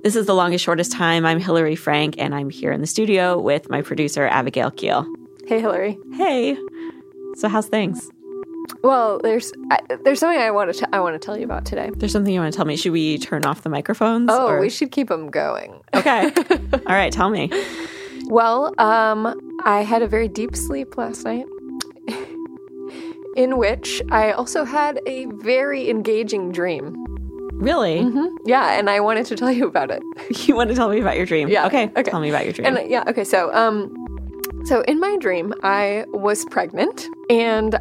This is The Longest Shortest Time. I'm Hillary Frank, and I'm here in the studio with my producer, Abigail Keel. Hey, Hillary. Hey. So how's things? Well, there's something I want to tell you about today. There's something you want to tell me. Should we turn off the microphones? Oh, we should keep them going. Okay. All right, tell me. Well, I had a very deep sleep last night, in which I also had a very engaging dream. Really? Mm-hmm. Yeah, and I wanted to tell you about it. You want to tell me about your dream? Yeah. Okay. Tell me about your dream. And okay. So in my dream, I was pregnant, and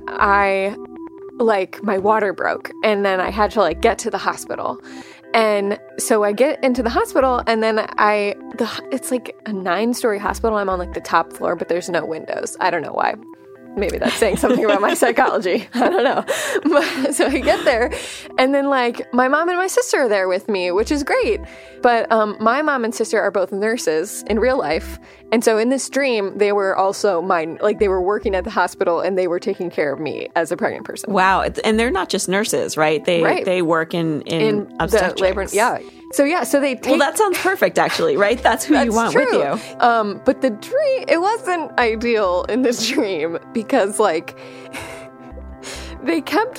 my water broke, and then I had to get to the hospital. And so I get into the hospital, and then it's like a 9-story hospital. I'm on the top floor, but there's no windows. I don't know why. Maybe that's saying something about my psychology. I don't know. But, so I get there, and then my mom and my sister are there with me, which is great. But my mom and sister are both nurses in real life. And so in this dream, they were also they were working at the hospital, and they were taking care of me as a pregnant person. Wow. And they're not just nurses, right? They work in obstetrics. The labor, yeah. So they take... Well, that sounds perfect, actually, right? That's who you want with you. But the dream, it wasn't ideal in this dream because, they kept,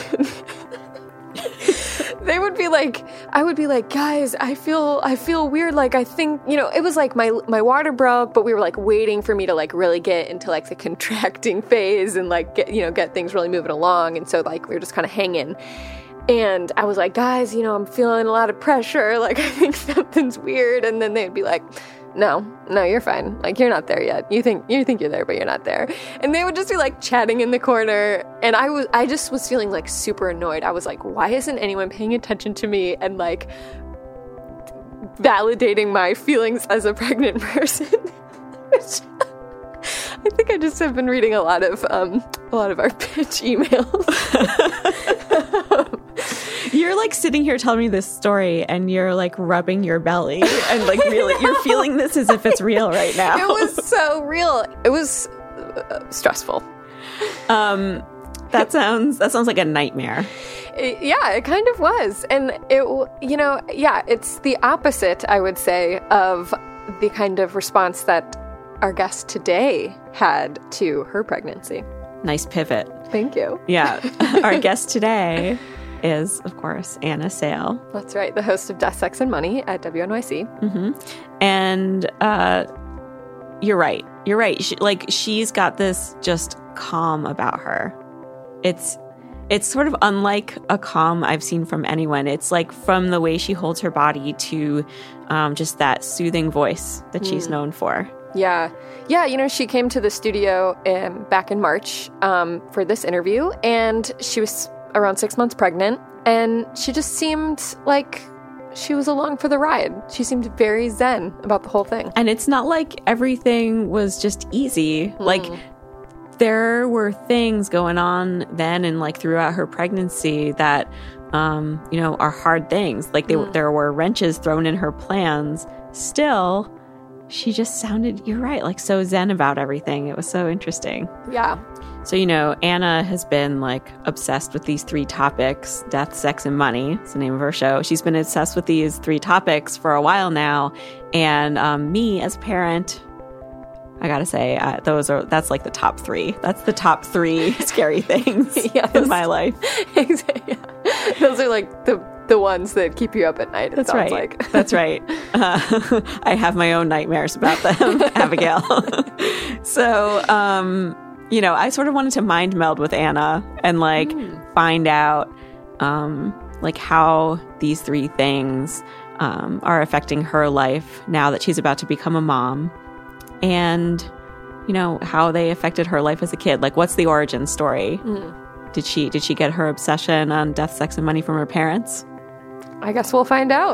they would be I would be guys, I feel weird. I think, it was my water broke, but we were waiting for me to really get into the contracting phase and get things really moving along. And so we were just kind of hanging. And I was guys, I'm feeling a lot of pressure. I think something's weird. And then they'd be no, you're fine. You're not there yet. You think you're there, but you're not there. And they would just be chatting in the corner. And I just was feeling super annoyed. I was why isn't anyone paying attention to me and validating my feelings as a pregnant person? I think I just have been reading a lot of our pitch emails. You're sitting here telling me this story, and you're rubbing your belly, and really, you're feeling this as if it's real right now. It was so real. It was stressful. That sounds like a nightmare. It kind of was, and it's the opposite, I would say, of the kind of response that our guest today had to her pregnancy. Nice pivot. Thank you. Yeah. Our guest today is, of course, Anna Sale. That's right. The host of Death, Sex, and Money at WNYC. Mm-hmm. And you're right. You're right. She's got this just calm about her. It's sort of unlike a calm I've seen from anyone. It's from the way she holds her body to just that soothing voice that she's known for. Yeah. Yeah, she came to the studio back in March for this interview, and she was around 6 months pregnant, and she just seemed like she was along for the ride. She seemed very zen about the whole thing. And it's not like everything was just easy. There were things going on then and throughout her pregnancy that, are hard things. There were wrenches thrown in her plans. Still, she just sounded, you're right, so zen about everything. It was so interesting. Yeah. So, Anna has been obsessed with these 3 topics, death, sex, and money. It's the name of her show. She's been obsessed with these 3 topics for a while now. And me as a parent, I gotta say, that's the top 3. That's the top 3 scary things in my life. Yeah. Those are the ones that keep you up at night. That's right. That's right. I have my own nightmares about them, Abigail. So, I sort of wanted to mind meld with Anna and find out how these 3 things are affecting her life now that she's about to become a mom, and how they affected her life as a kid. What's the origin story? Did she get her obsession on death, sex, and money from her parents? I guess we'll find out.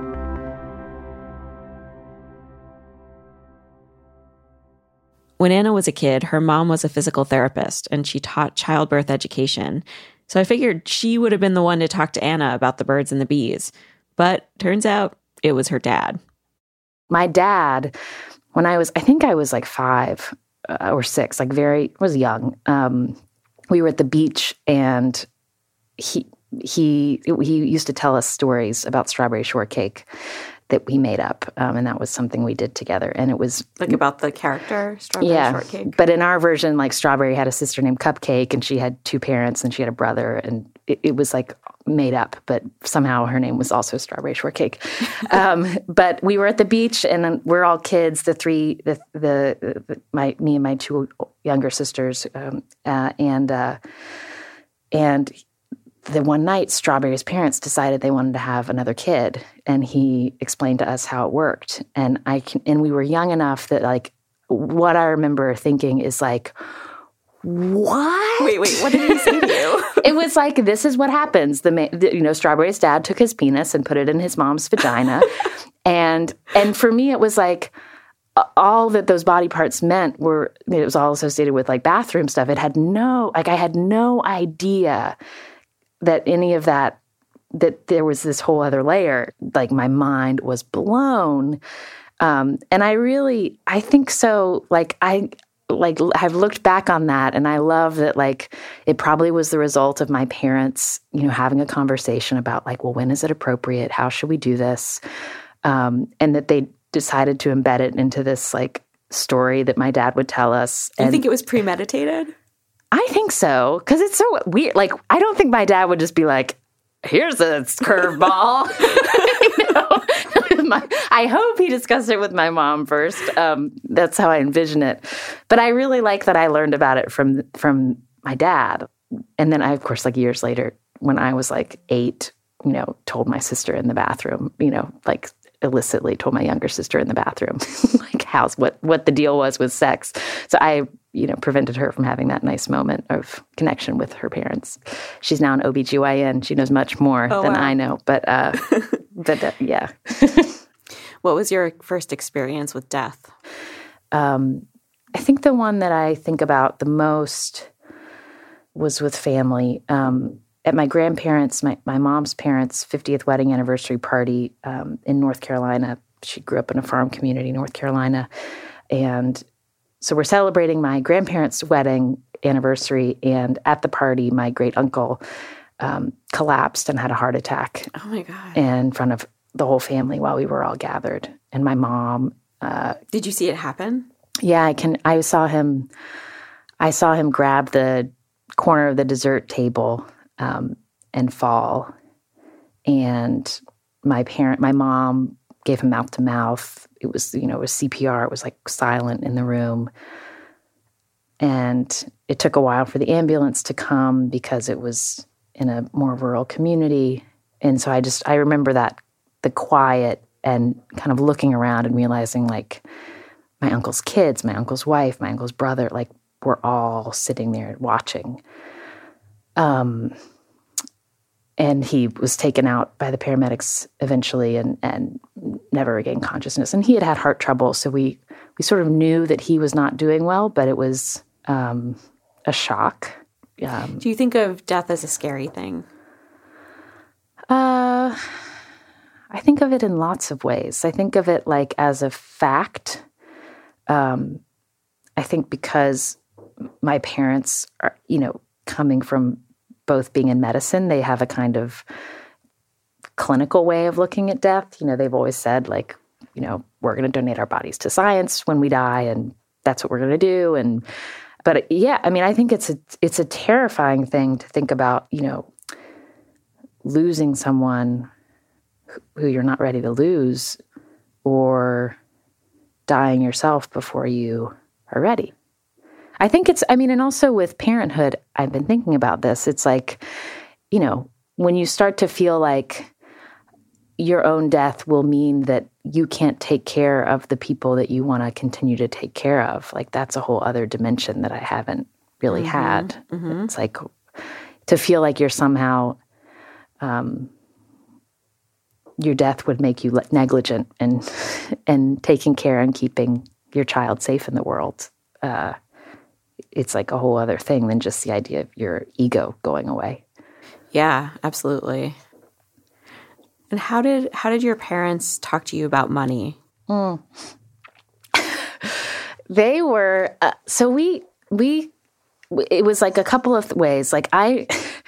When Anna was a kid, her mom was a physical therapist, and she taught childbirth education. So I figured she would have been the one to talk to Anna about the birds and the bees. But turns out it was her dad. My dad, when I think I was 5 or 6, was young. We were at the beach, and he used to tell us stories about strawberry shortcake that we made up. And that was something we did together. And it was like about the character, Strawberry Shortcake. But in our version, like Strawberry had a sister named Cupcake, and she had 2 parents, and she had a brother, and it was like made up, but somehow her name was also Strawberry Shortcake. But we were at the beach, and we're all kids, me and my 2 younger sisters, and the one night, Strawberry's parents decided they wanted to have another kid, and he explained to us how it worked. And we were young enough that, like, what I remember thinking is like, what? Wait, what did he say to you? It was like, this is what happens. Strawberry's dad took his penis and put it in his mom's vagina, and for me, it was like, all that those body parts meant it was all associated with like bathroom stuff. I had no idea that any of that there was this whole other layer. Like, my mind was blown. And I think so. I've looked back on that, and I love that, like, it probably was the result of my parents, having a conversation about, like, well, when is it appropriate? How should we do this? And that they decided to embed it into this, like, story that my dad would tell us. You think it was premeditated? I think so, because it's so weird. Like, I don't think my dad would just be like, here's a curveball. I hope he discussed it with my mom first. That's how I envision it. But I really like that I learned about it from my dad. And then I, of course, like years later, when I was like 8, told my sister in the bathroom, like illicitly told my younger sister in the bathroom, like what the deal was with sex. So I, prevented her from having that nice moment of connection with her parents. She's now an OBGYN. She knows much more than I know, but yeah. What was your first experience with death? I think the one that I think about the most was with family. At my grandparents', my mom's parents' 50th wedding anniversary party in North Carolina. She grew up in a farm community in North Carolina. And so we're celebrating my grandparents' wedding anniversary. And at the party, my great uncle collapsed and had a heart attack. Oh, my God. In front of the whole family while we were all gathered. And my mom... Did you see it happen? Yeah, I saw him grab the corner of the dessert table and fall. And my mom gave him mouth to mouth. It was, it was CPR. It was like silent in the room. And it took a while for the ambulance to come because it was in a more rural community. And so I remember that, the quiet and kind of looking around and realizing, like, my uncle's kids, my uncle's wife, my uncle's brother, like, we're all sitting there watching. And he was taken out by the paramedics eventually and never regained consciousness. And he had heart trouble, so we sort of knew that he was not doing well, but it was a shock. Do you think of death as a scary thing? I think of it in lots of ways. I think of it like as a fact. I think because my parents are, coming from both being in medicine, they have a kind of clinical way of looking at death. They've always said, like, we're going to donate our bodies to science when we die, and that's what we're going to do. But yeah, I mean, I think it's a terrifying thing to think about, losing someone who you're not ready to lose, or dying yourself before you are ready. I think and also with parenthood, I've been thinking about this. It's like, when you start to feel like your own death will mean that you can't take care of the people that you want to continue to take care of, like, that's a whole other dimension that I haven't really had. Mm-hmm. It's like to feel like you're somehow, your death would make you negligent and taking care and keeping your child safe in the world. It's like a whole other thing than just the idea of your ego going away. Yeah, absolutely. And how did your parents talk to you about money? They were it was like a couple of ways. Like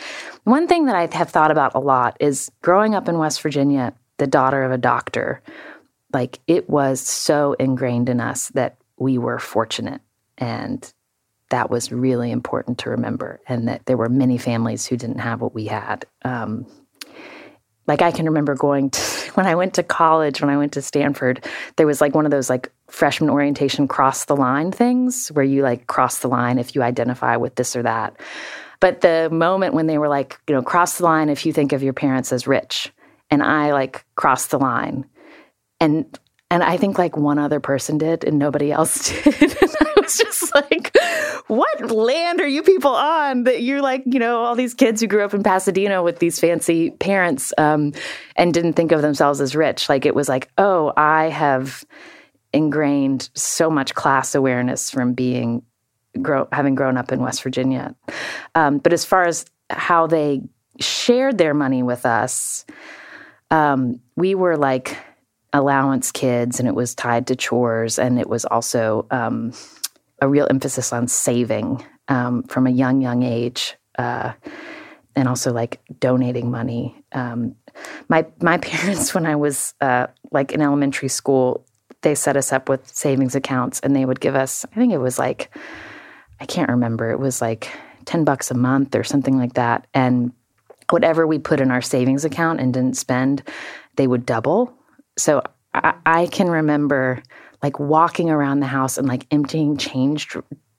one thing that I have thought about a lot is growing up in West Virginia, the daughter of a doctor, like it was so ingrained in us that we were fortunate, and that was really important to remember, and that there were many families who didn't have what we had. Like I can remember going to, when I went to college, when I went to Stanford, there was like one of those like freshman orientation cross the line things where you like cross the line if you identify with this or that. But the moment when they were like, you know, cross the line if you think of your parents as rich, and I like crossed the line, and I think like one other person did and nobody else did. And I was just like, what land are you people on that you're like, you know, all these kids who grew up in Pasadena with these fancy parents and didn't think of themselves as rich. Like it was like, oh, I have ingrained so much class awareness from having grown up in West Virginia. But as far as how they shared their money with us, we were like allowance kids, and it was tied to chores, and it was also a real emphasis on saving from a young age, and also like donating money. My parents, when I was like in elementary school, they set us up with savings accounts, and they would give us, I think it was like, I can't remember, it was like $10 a month or something like that. And whatever we put in our savings account and didn't spend, they would double. So I can remember like walking around the house and like emptying change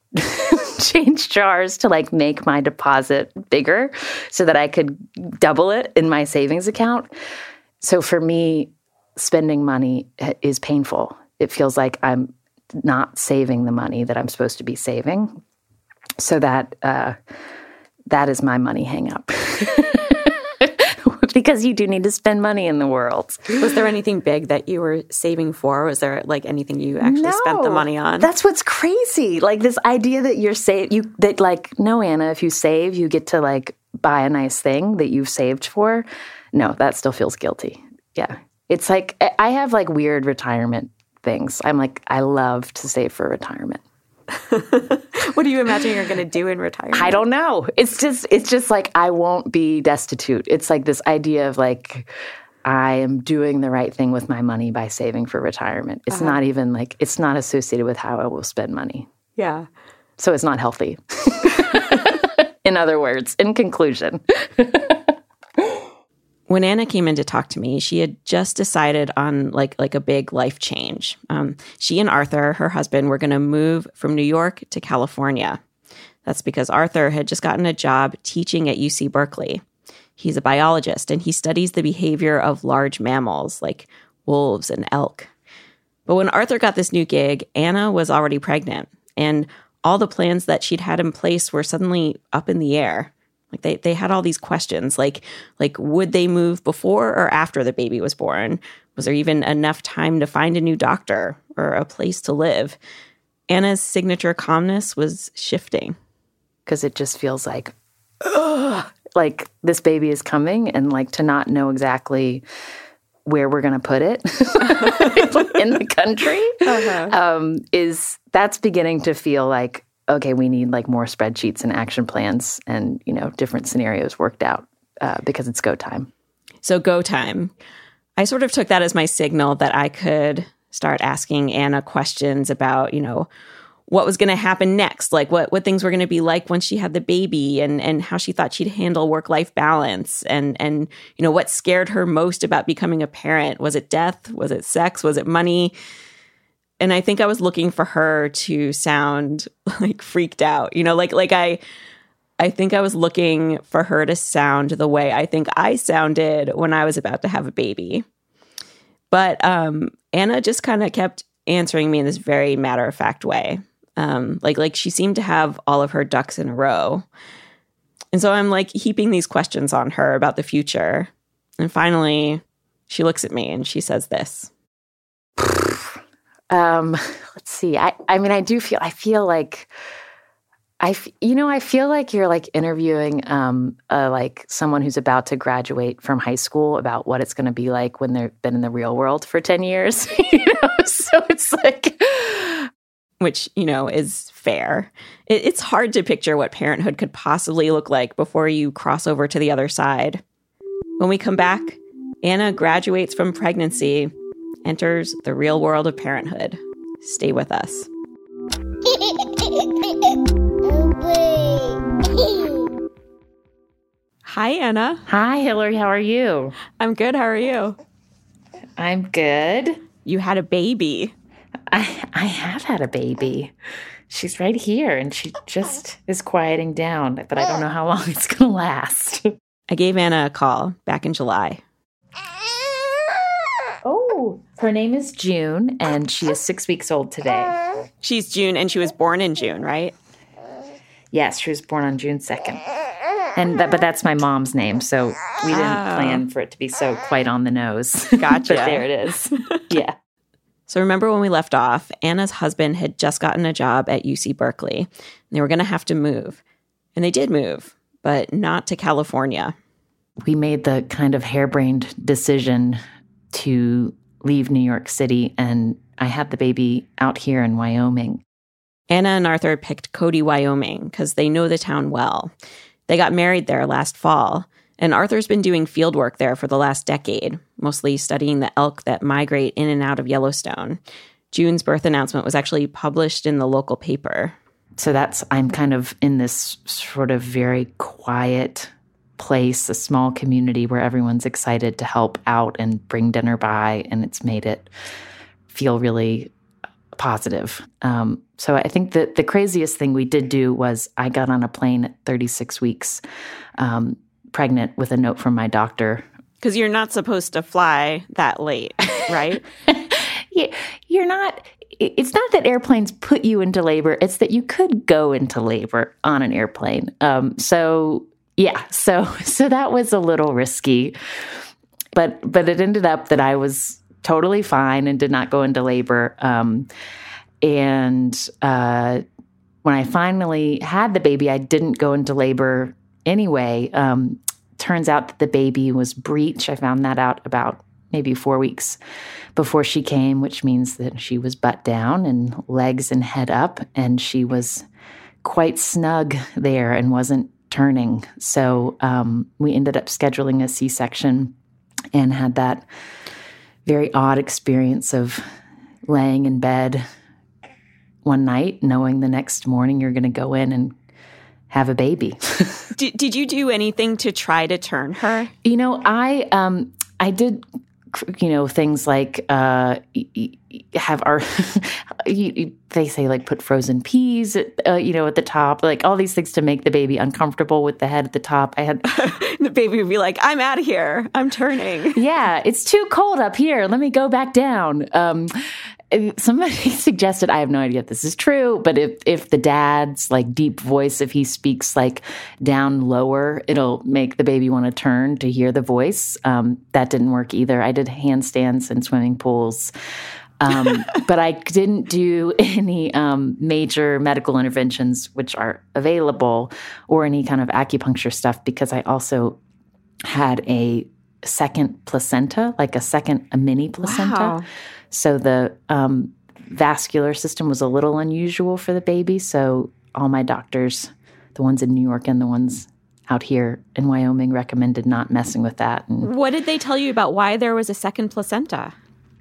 jars to like make my deposit bigger so that I could double it in my savings account. So for me, spending money is painful. It feels like I'm not saving the money that I'm supposed to be saving. So that is my money hang up. Because you do need to spend money in the world. Was there anything big that you were saving for? Was there like anything you actually spent the money on? That's what's crazy. Like this idea that no, Anna, if you save, you get to like buy a nice thing that you've saved for. No, that still feels guilty. Yeah. It's like, I have like weird retirement things. I'm like, I love to save for retirement. What do you imagine you're going to do in retirement? I don't know. It's just like I won't be destitute. It's like this idea of like I am doing the right thing with my money by saving for retirement. It's not even like, it's not associated with how I will spend money. Yeah. So it's not healthy. In other words, in conclusion. When Anna came in to talk to me, she had just decided on like a big life change. She and Arthur, her husband, were going to move from New York to California. That's because Arthur had just gotten a job teaching at UC Berkeley. He's a biologist, and he studies the behavior of large mammals like wolves and elk. But when Arthur got this new gig, Anna was already pregnant, and all the plans that she'd had in place were suddenly up in the air. Like they had all these questions, like would they move before or after the baby was born? Was there even enough time to find a new doctor or a place to live? Anna's signature calmness was shifting. Because it just feels like, ugh, like this baby is coming, and like to not know exactly where we're going to put it in the country that's beginning to feel like, okay, we need like more spreadsheets and action plans and, you know, different scenarios worked out because it's go time. So go time. I sort of took that as my signal that I could start asking Anna questions about, you know, what was going to happen next, like what things were going to be like once she had the baby, and how she thought she'd handle work-life balance, and you know, what scared her most about becoming a parent. Was it death? Was it sex? Was it money? And I think I was looking for her to sound like freaked out, you know, like I think I was looking for her to sound the way I think I sounded when I was about to have a baby. But Anna just kind of kept answering me in this very matter-of-fact way. Like she seemed to have all of her ducks in a row. And so I'm like heaping these questions on her about the future. And finally, she looks at me and she says this. Let's see. I feel like you're like interviewing like someone who's about to graduate from high school about what it's going to be like when they've been in the real world for 10 years. You know? So it's like, which, you know, is fair. It's hard to picture what parenthood could possibly look like before you cross over to the other side. When we come back, Anna graduates from pregnancy enters the real world of parenthood. Stay with us. Hi, Anna. Hi, Hillary. How are you? I'm good. How are you? I'm good. You had a baby. I have had a baby. She's right here, and she just is quieting down, but I don't know how long it's going to last. I gave Anna a call back in July. Oh, her name is June, and she is 6 weeks old today. She's June, and she was born in June, right? Yes, she was born on June 2nd. But that's my mom's name, so we didn't plan for it to be so quite on the nose. Gotcha. But there it is. Yeah. So remember when we left off, Anna's husband had just gotten a job at UC Berkeley. And they were going to have to move. And they did move, but not to California. We made the kind of harebrained decision to leave New York City, and I had the baby out here in Wyoming. Anna and Arthur picked Cody, Wyoming, because they know the town well. They got married there last fall, and Arthur's been doing field work there for the last decade, mostly studying the elk that migrate in and out of Yellowstone. June's birth announcement was actually published in the local paper. So I'm kind of in this sort of very quiet place, a small community where everyone's excited to help out and bring dinner by, and it's made it feel really positive. So I think that the craziest thing we did do was I got on a plane at 36 weeks, pregnant, with a note from my doctor. Because you're not supposed to fly that late, right? You're not. It's not that airplanes put you into labor. It's that you could go into labor on an airplane. So that was a little risky, but it ended up that I was totally fine and did not go into labor. And when I finally had the baby, I didn't go into labor anyway. Turns out that the baby was breech. I found that out about maybe 4 weeks before she came, which means that she was butt down and legs and head up, and she was quite snug there and wasn't turning. So we ended up scheduling a C-section and had that very odd experience of laying in bed one night, knowing the next morning you're going to go in and have a baby. Did you do anything to try to turn her? I did, things like have our, they say like put frozen peas, at the top, like all these things to make the baby uncomfortable with the head at the top. I had the baby would be like, I'm out of here. I'm turning. Yeah, it's too cold up here. Let me go back down. Somebody suggested, I have no idea if this is true, but if the dad's like deep voice, if he speaks like down lower, it'll make the baby want to turn to hear the voice. That didn't work either. I did handstands in swimming pools. But I didn't do any major medical interventions, which are available, or any kind of acupuncture stuff, because I also had a second placenta, like a mini placenta. Wow. So the vascular system was a little unusual for the baby. So all my doctors, the ones in New York and the ones out here in Wyoming, recommended not messing with that. And what did they tell you about why there was a second placenta?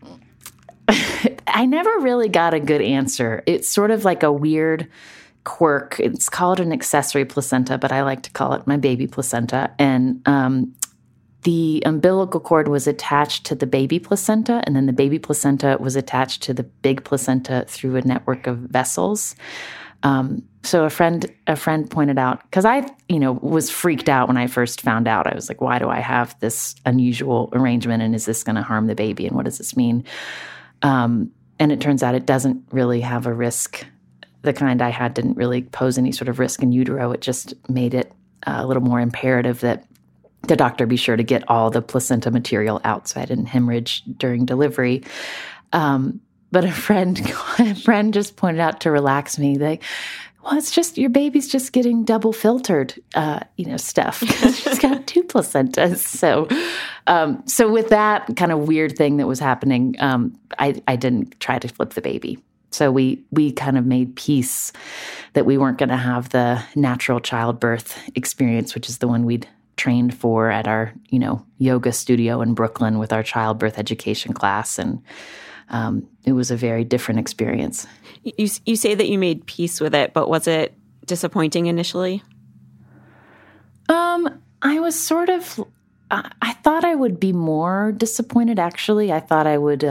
I never really got a good answer. It's sort of like a weird quirk. It's called an accessory placenta, but I like to call it my baby placenta. And the umbilical cord was attached to the baby placenta, and then the baby placenta was attached to the big placenta through a network of vessels. So a friend pointed out, because I, was freaked out when I first found out. I was like, why do I have this unusual arrangement, and is this going to harm the baby, and what does this mean? And it turns out it doesn't really have a risk. The kind I had didn't really pose any sort of risk in utero. It just made it a little more imperative that the doctor be sure to get all the placenta material out so I didn't hemorrhage during delivery. But a friend just pointed out to relax me, like, well, it's just your baby's just getting double filtered, stuff. She's got 2 placentas. So with that kind of weird thing that was happening, I didn't try to flip the baby. So we kind of made peace that we weren't going to have the natural childbirth experience, which is the one we'd trained for at our, yoga studio in Brooklyn with our childbirth education class. And it was a very different experience. You say that you made peace with it, but was it disappointing initially? I was sort of, I thought I would be more disappointed, actually. I thought I would,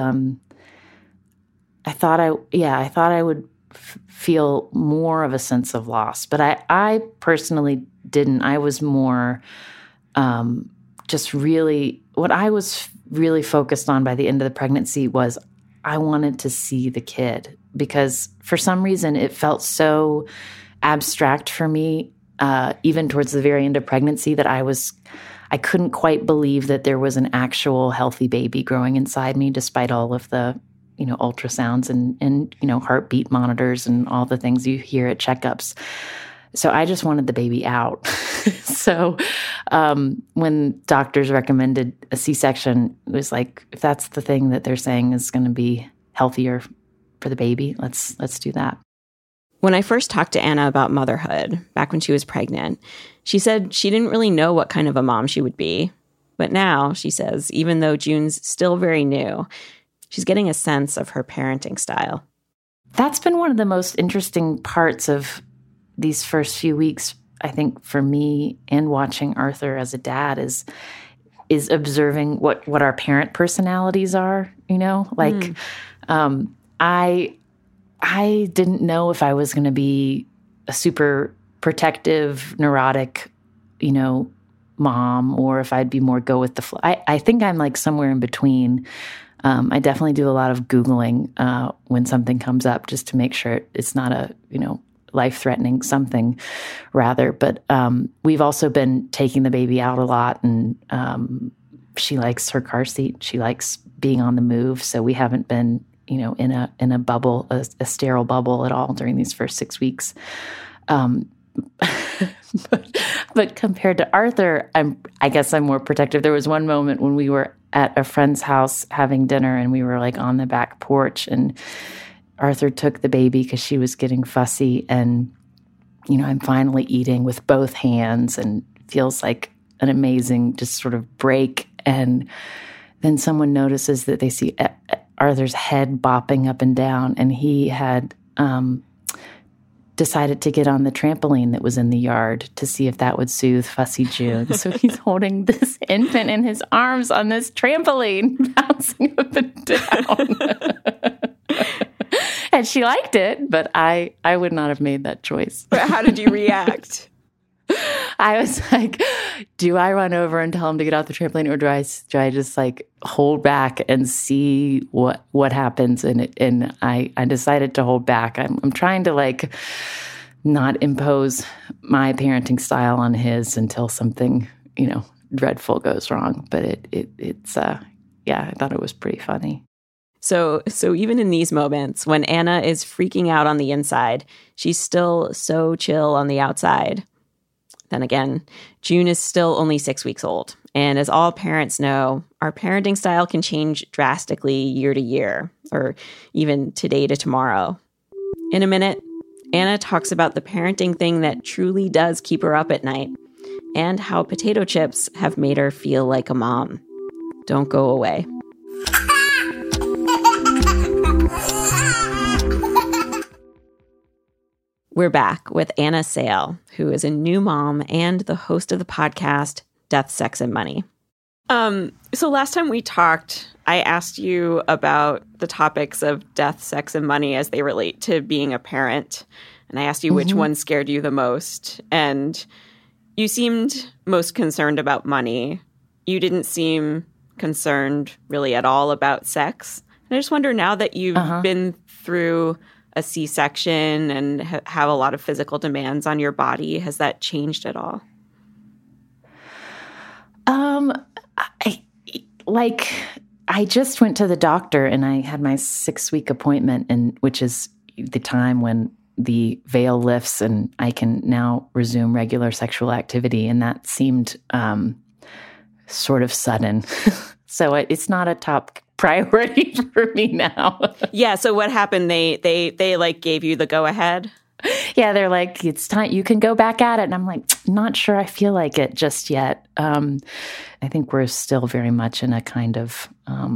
I thought I would feel more of a sense of loss, but I personally didn't. I was more just really, what I was really focused on by the end of the pregnancy was I wanted to see the kid, because for some reason it felt so abstract for me, even towards the very end of pregnancy, that I couldn't quite believe that there was an actual healthy baby growing inside me, despite all of the, ultrasounds and heartbeat monitors and all the things you hear at checkups. So I just wanted the baby out. So when doctors recommended a C-section, it was like, if that's the thing that they're saying is going to be healthier for the baby, let's do that. When I first talked to Anna about motherhood, back when she was pregnant, she said she didn't really know what kind of a mom she would be. But now, she says, even though June's still very new, she's getting a sense of her parenting style. That's been one of the most interesting parts of these first few weeks, I think, for me, and watching Arthur as a dad is observing what our parent personalities are, I didn't know if I was going to be a super protective, neurotic, mom, or if I'd be more go with the flow. I think I'm like somewhere in between. I definitely do a lot of Googling when something comes up, just to make sure it's not a, life-threatening something rather. But we've also been taking the baby out a lot, and she likes her car seat. She likes being on the move. So we haven't been, in a bubble, a sterile bubble at all during these first 6 weeks. But compared to Arthur, I guess I'm more protective. There was one moment when we were at a friend's house having dinner, and we were like on the back porch, and Arthur took the baby because she was getting fussy, and I'm finally eating with both hands, and it feels like an amazing just sort of break. And then someone notices that they see Arthur's head bopping up and down, and he had decided to get on the trampoline that was in the yard to see if that would soothe fussy June. So he's holding this infant in his arms on this trampoline, bouncing up and down. And she liked it, but I would not have made that choice. But how did you react? I was like, do I run over and tell him to get off the trampoline, or do I just like hold back and see what happens? And I decided to hold back. I'm trying to like not impose my parenting style on his until something, dreadful goes wrong. But it's I thought it was pretty funny. So even in these moments when Anna is freaking out on the inside, she's still so chill on the outside. Then again, June is still only 6 weeks old. And as all parents know, our parenting style can change drastically year to year, or even today to tomorrow. In a minute, Anna talks about the parenting thing that truly does keep her up at night, and how potato chips have made her feel like a mom. Don't go away. We're back with Anna Sale, who is a new mom and the host of the podcast, Death, Sex, and Money. So last time we talked, I asked you about the topics of death, sex, and money as they relate to being a parent. And I asked you which one scared you the most. And you seemed most concerned about money. You didn't seem concerned really at all about sex. And I just wonder, now that you've been through a C-section and have a lot of physical demands on your body, has that changed at all? I just went to the doctor, and I had my 6-week appointment, and which is the time when the veil lifts and I can now resume regular sexual activity. And that seemed sort of sudden. So it's not a top priority for me now. Yeah. So what happened? They like gave you the go ahead? Yeah, they're like, it's time, you can go back at it. And I'm like, not sure I feel like it just yet. I think we're still very much in a kind of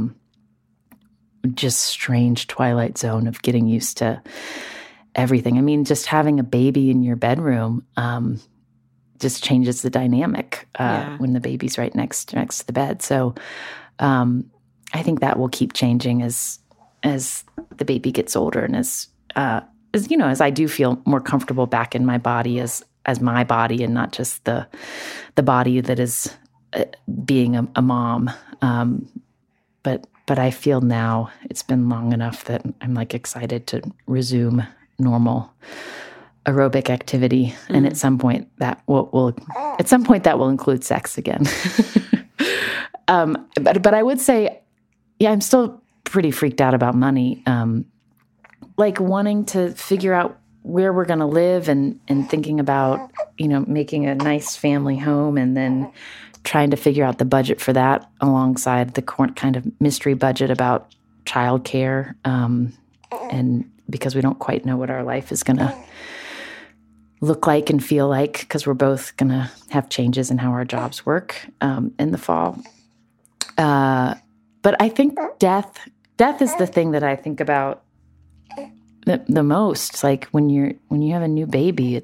just strange twilight zone of getting used to everything. I mean, just having a baby in your bedroom just changes the dynamic when the baby's right next to the bed. So I think that will keep changing as the baby gets older, and as I do feel more comfortable back in my body as my body, and not just the body that is being a mom. But I feel now it's been long enough that I'm like excited to resume normal aerobic activity, and at some point that will include sex again. But I would say, yeah, I'm still pretty freaked out about money. Like wanting to figure out where we're going to live and thinking about, making a nice family home, and then trying to figure out the budget for that alongside the kind of mystery budget about childcare. And because we don't quite know what our life is going to look like and feel like, because we're both going to have changes in how our jobs work in the fall. But I think death is the thing that I think about the most. Like when you have a new baby,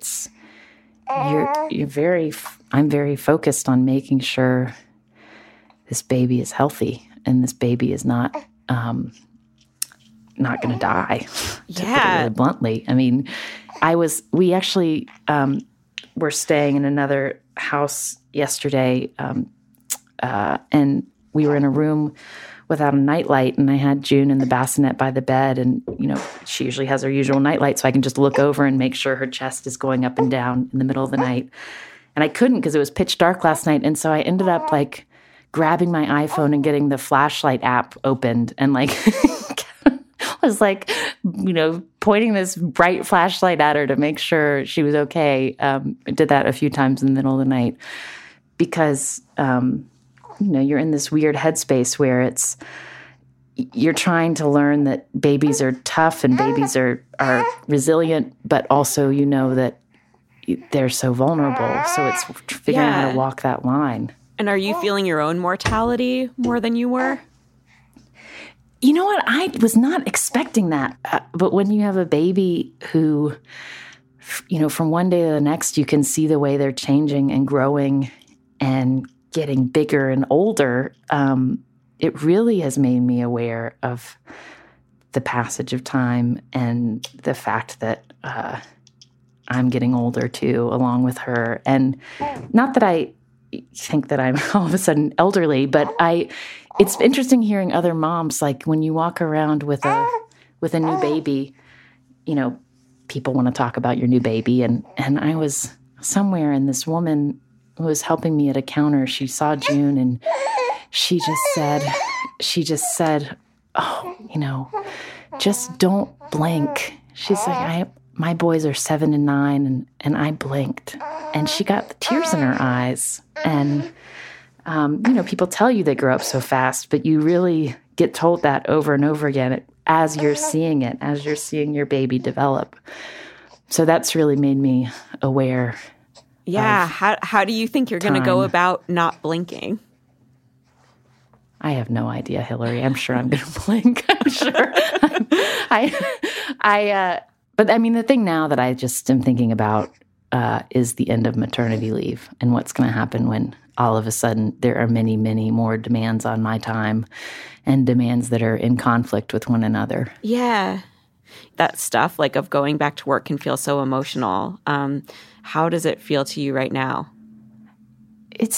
I'm very focused on making sure this baby is healthy and this baby is not going to die. To put it really bluntly. I mean, we actually were staying in another house yesterday, and we were in a room without a nightlight, and I had June in the bassinet by the bed, and she usually has her usual nightlight, so I can just look over and make sure her chest is going up and down in the middle of the night. And I couldn't because it was pitch dark last night, and so I ended up like grabbing my iPhone and getting the flashlight app opened, and like was like, pointing this bright flashlight at her to make sure she was okay. I did that a few times in the middle of the night because you're in this weird headspace where you're trying to learn that babies are tough and babies are resilient, but also that they're so vulnerable. So it's figuring out how to walk that line. And are you feeling your own mortality more than you were? You know what? I was not expecting that. But when you have a baby who, from one day to the next, you can see the way they're changing and growing and getting bigger and older, it really has made me aware of the passage of time and the fact that I'm getting older too, along with her. And not that I think that I'm all of a sudden elderly, but it's interesting hearing other moms, like when you walk around with a new baby, people want to talk about your new baby. And I was somewhere, and this woman who was helping me at a counter, she saw June, and she just said, oh, just don't blink. She's like, my boys are 7 and 9, and I blinked. And she got the tears in her eyes. And, people tell you they grow up so fast, but you really get told that over and over again as you're seeing it, as you're seeing your baby develop. So that's really made me aware. Yeah. How do you think you're going to go about not blinking? I have no idea, Hillary. I'm sure I'm going to blink. I'm sure. But I mean, the thing now that I just am thinking about is the end of maternity leave and what's going to happen when all of a sudden there are many, many more demands on my time and demands that are in conflict with one another. Yeah. That stuff like of going back to work can feel so emotional. How does it feel to you right now? It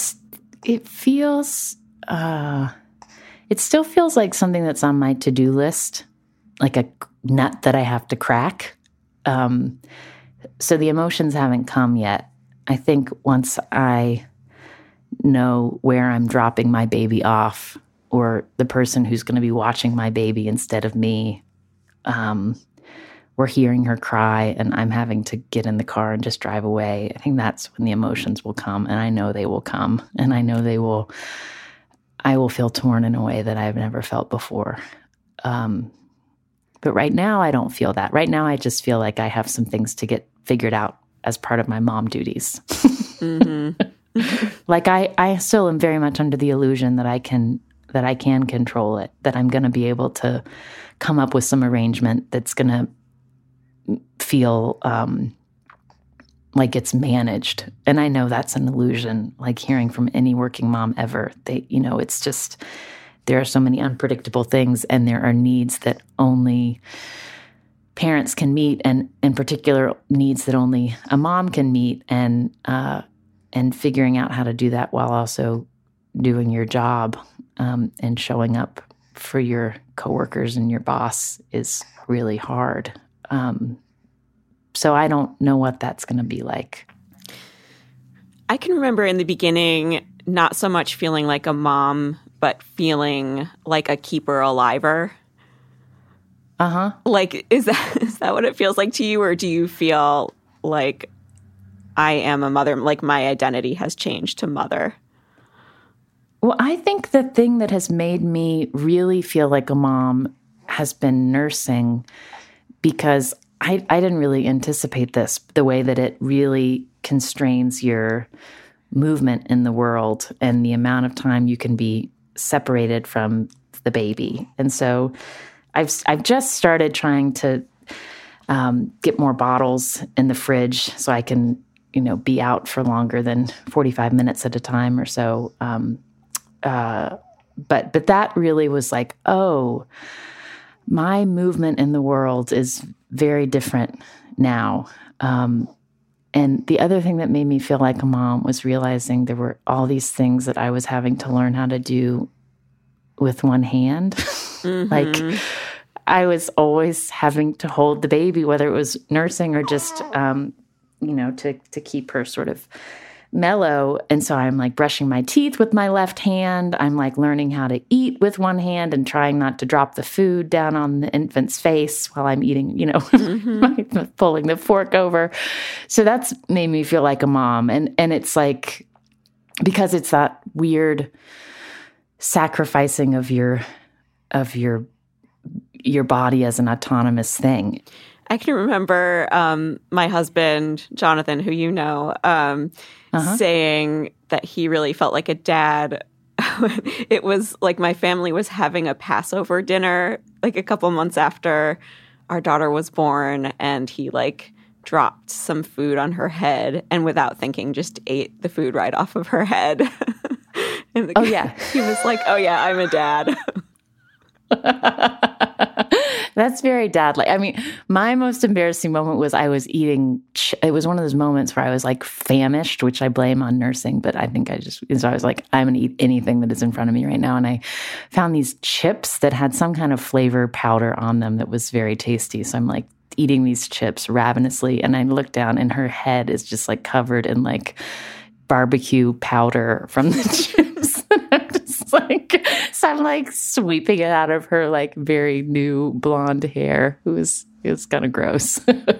still feels like something that's on my to-do list, like a nut that I have to crack. So the emotions haven't come yet. I think once I know where I'm dropping my baby off, or the person who's going to be watching my baby instead of me, we're hearing her cry and I'm having to get in the car and just drive away. I think that's when the emotions will come, and I know they will come, and I know I will feel torn in a way that I've never felt before. But right now I don't feel that. Right now I just feel like I have some things to get figured out as part of my mom duties. Like I still am very much under the illusion that I can control it, that I'm going to be able to come up with some arrangement that's going to feel like it's managed. And I know that's an illusion, like hearing from any working mom ever. It's just, there are so many unpredictable things, and there are needs that only parents can meet, and in particular needs that only a mom can meet, and figuring out how to do that while also doing your job and showing up for your coworkers and your boss is really hard. So I don't know what that's going to be like. I can remember in the beginning not so much feeling like a mom, but feeling like a keeper-aliver. Like, is that what it feels like to you? Or do you feel like I am a mother, like my identity has changed to mother? Well, I think the thing that has made me really feel like a mom has been nursing, because I didn't really anticipate this, the way that it really constrains your movement in the world and the amount of time you can be separated from the baby. And so I've just started trying to get more bottles in the fridge so I can, be out for longer than 45 minutes at a time or so. But that really was like, oh, my movement in the world is very different now. And the other thing that made me feel like a mom was realizing there were all these things that I was having to learn how to do with one hand. Like, I was always having to hold the baby, whether it was nursing or just, to keep her sort of mellow. And so I'm like brushing my teeth with my left hand. I'm like learning how to eat with one hand and trying not to drop the food down on the infant's face while I'm eating, pulling the fork over. So that's made me feel like a mom. And it's like, because it's that weird sacrificing of your body as an autonomous thing. I can remember my husband, Jonathan, who you know, saying that he really felt like a dad. It was like my family was having a Passover dinner like a couple months after our daughter was born, and he like dropped some food on her head and without thinking just ate the food right off of her head. And oh, yeah. He was like, oh, yeah, I'm a dad. That's very dad-like. I mean, my most embarrassing moment was I was eating, it was one of those moments where I was like famished, which I blame on nursing, but I think so I was like, I'm going to eat anything that is in front of me right now. And I found these chips that had some kind of flavor powder on them that was very tasty. So I'm like eating these chips ravenously, and I look down and her head is just like covered in like barbecue powder from the chips. I'm just like, so I'm like sweeping it out of her like very new blonde hair. It was kind of gross.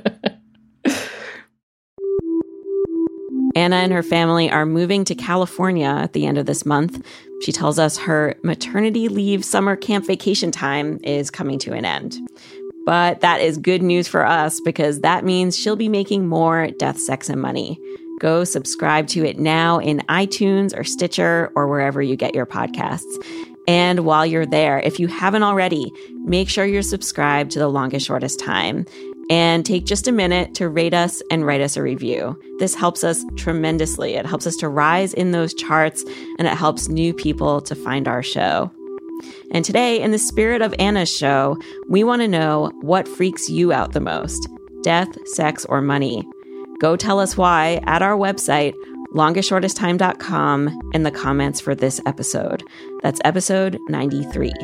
Anna and her family are moving to California at the end of this month. She tells us her maternity leave summer camp vacation time is coming to an end. But that is good news for us, because that means she'll be making more Death, Sex, and Money. Go subscribe to it now in iTunes or Stitcher or wherever you get your podcasts. And while you're there, if you haven't already, make sure you're subscribed to The Longest Shortest Time. And take just a minute to rate us and write us a review. This helps us tremendously. It helps us to rise in those charts, and it helps new people to find our show. And today, in the spirit of Anna's show, we want to know what freaks you out the most: death, sex, or money. Go tell us why at our website, longestshortesttime.com, in the comments for this episode. That's episode 93.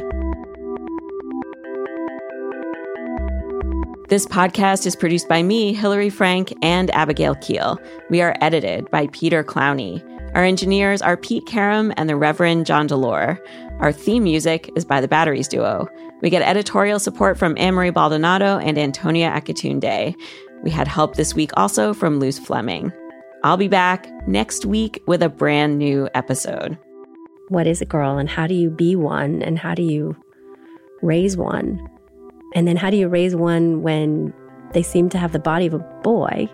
This podcast is produced by me, Hillary Frank, and Abigail Keel. We are edited by Peter Clowney. Our engineers are Pete Karam and the Reverend John Delore. Our theme music is by the Batteries Duo. We get editorial support from Anne-Marie Baldonado and Antonia Akatunde. We had help this week also from Luz Fleming. I'll be back next week with a brand new episode. What is a girl, and how do you be one, and how do you raise one? And then how do you raise one when they seem to have the body of a boy.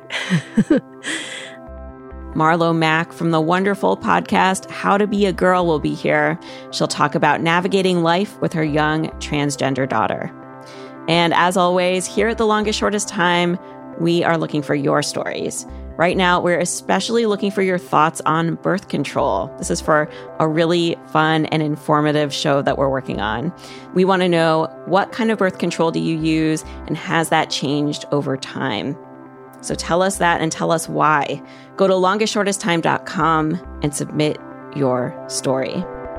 Marlo Mack from the wonderful podcast How to Be a Girl will be here. She'll talk about navigating life with her young transgender daughter. And as always, here at The Longest Shortest Time, we are looking for your stories. Right now, we're especially looking for your thoughts on birth control. This is for a really fun and informative show that we're working on. We want to know, what kind of birth control do you use, and has that changed over time? So tell us that and tell us why. Go to longestshortesttime.com and submit your story.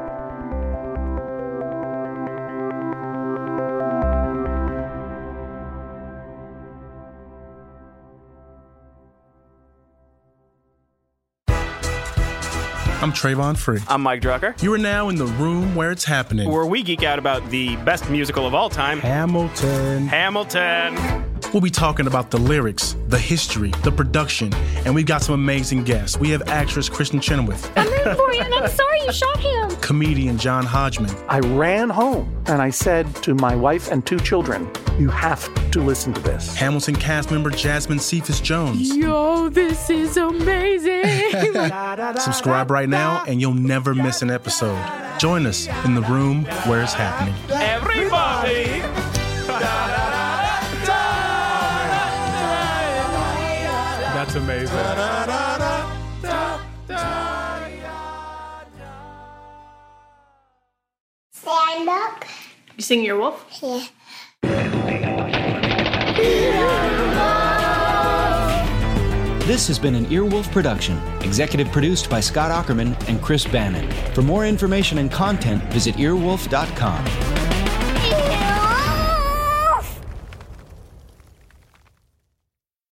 I'm Trayvon Free. I'm Mike Drucker. You are now in the room where it's happening. Where we geek out about the best musical of all time, Hamilton. We'll be talking about the lyrics, the history, the production, and we've got some amazing guests. We have actress Kristen Chenoweth. I'm rooting for you, and I'm sorry you shot him. Comedian John Hodgman. I ran home, and I said to my wife and 2 children, you have to listen to this. Hamilton cast member Jasmine Cephas Jones. Yo, this is amazing. Subscribe right now, and you'll never miss an episode. Join us in the room where it's happening. Everybody! That's amazing. Stand up. You sing Earwolf? Yeah. This has been an Earwolf production, executive produced by Scott Aukerman and Chris Bannon. For more information and content, visit earwolf.com.